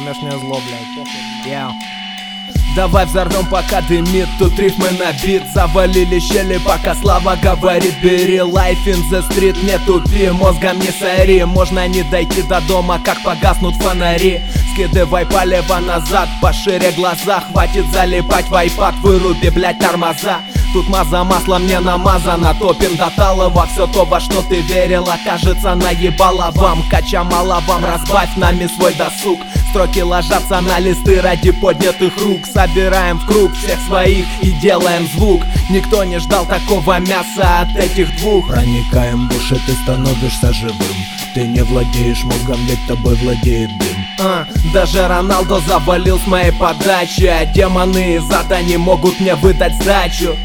Домашнее зло, блядь. Yeah. Давай взорвем, пока дымит, тут рифмы на бит. Завалили щели, пока Слава говорит: бери life in the street, не тупи, мозгом не сори. Можно не дойти до дома, как погаснут фонари. Скидывай палево назад, пошире глаза. Хватит залипать в айпад, выруби, блять, тормоза. Тут маза маслом не намазано, топим до талого. Все то, во что ты верила, кажется, наебало вам. Кача мало вам, разбавь нами свой досуг. Строки ложатся на листы ради поднятых рук. Собираем в круг всех своих и делаем звук. Никто не ждал такого мяса от этих двух. Проникаем в уши, ты становишься живым. Ты не владеешь мозгом, ведь тобой владеет дым. Даже Роналдо завалил с моей подачи, а демоны из ада не могут мне выдать сдачу.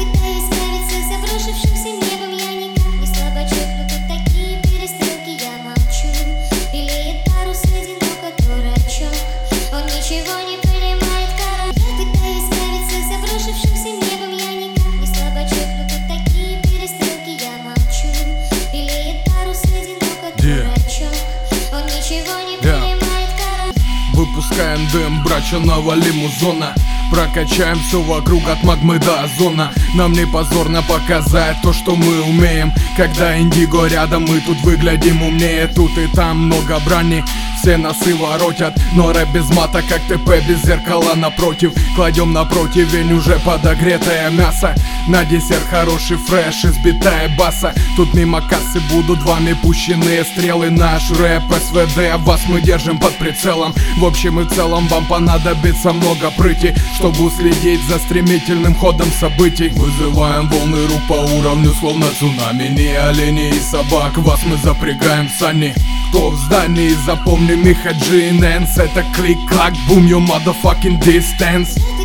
Выпускаем дым, брача, навалим озона. Прокачаем все вокруг от магмы до озона. Нам не позорно показать то, что мы умеем. Когда индиго рядом, мы тут выглядим умнее. Тут и там много брани, все носы воротят. Но рэп без мата, как ТП без зеркала напротив. Кладем на противень уже подогретое мясо. На десерт хороший фреш, избитая баса. Тут мимо кассы будут вами пущенные стрелы. Наш рэп СВД, вас мы держим под прицелом. В общем и целом вам понадобится много прыти, чтобы уследить за стремительным ходом событий. Вызываем волны рук по уровню, словно цунами. Не оленей и собак, вас мы запрягаем в сани. Кто в здании, запомни Миха G&N's. Это клик-клак, boom, your motherfucking distance.